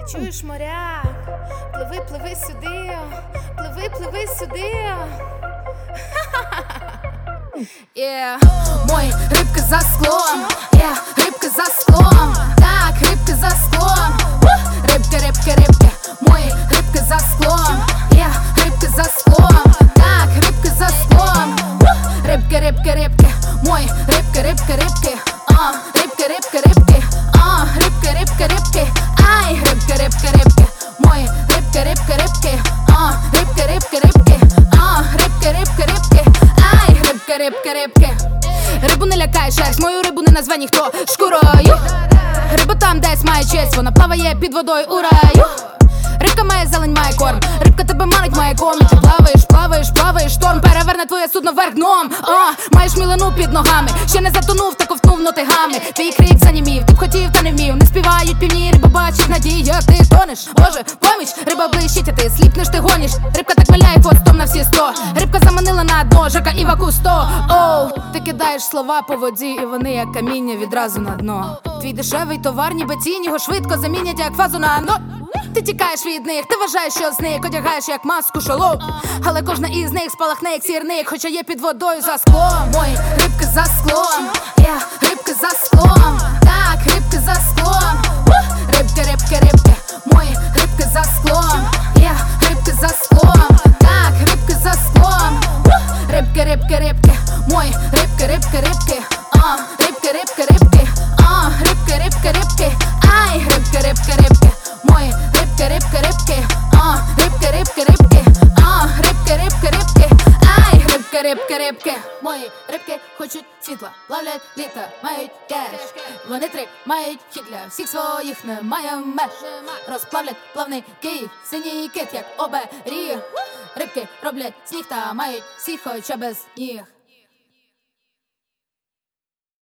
Чуєш, моряк, пливи, пливи сюди, пливи, пливи сюди. Yeah. Мої рибки за склом, рибки за склом, так, рибки за склом. Рибки, рибки, рибки, мої рибки за склом, рибки за склом, так, рибки за склом. Рибки, рибки, рибки, мої рибки, рибки, рибки, рибки, рибки, рибки, рибки, рибки, рибки, ай, рибки, рибки, рибки, мої рибки, рибки, рибки, рибки, рибки, рибки, рибки, рибки, рибки, ай, рибки, рибки, рибки. Рибу не лякає шерсть, мою рибу не назве ніхто шкурою. Риба там десь має честь, вона плаває під водою у раю. Рибка має зелень, має корм, рибка тебе манить, має ком. І ти плаваєш, плаваєш, плаваєш, шторм переверне твоє судно вверх дном. Маєш мілину під ногами, ще не затонув, та ковтнув нотигами. Твій крик занімів, ти б хотів, та не вмів. Не співають півні, риба бачить надії, як ти тонеш. Боже, поміч, риба блищить, а ти сліпнеш, ти гониш. Рибка так виляє хвостом на всі 100. Рибка заманила на дно, Жака і Ваку 100. Ти кидаєш слова по воді, і вони як каміння відразу на дно. Твій дешевий товар, ніби тінь, його швидко замінять, як фазу на ано. Ти тікаєш від них, ти вважаєш, що з них одягаєш як маску шолом. Але кожна із них спалахне як сірник, хоча є під водою за склом. Мої рибки за склом, рибки за склом, так, рибки за склом. Рибки, рибки, рибки, мої рибки за склом, рибки за склом, так, рибки за склом. Рибки, рибки, рибки, мої рибки, рибки, рибки, рибки, рибки, рибки, рибки, рибки, рибки, ай, рибки, рибки, рибки. Мої рибки, рибки, рибки, рибки, рибки, рибки, рибки, рибки, рибки, ай, рибки, рибки, рибки. Мої рибки хочуть світла, ловлять літа, мають кеш. Вони мають хід для всіх своїх, немає меж. Розплавлять плавний Київ, синій кит, як оберіг. Рибки роблять сніг та мають всіх, хоча без ніг.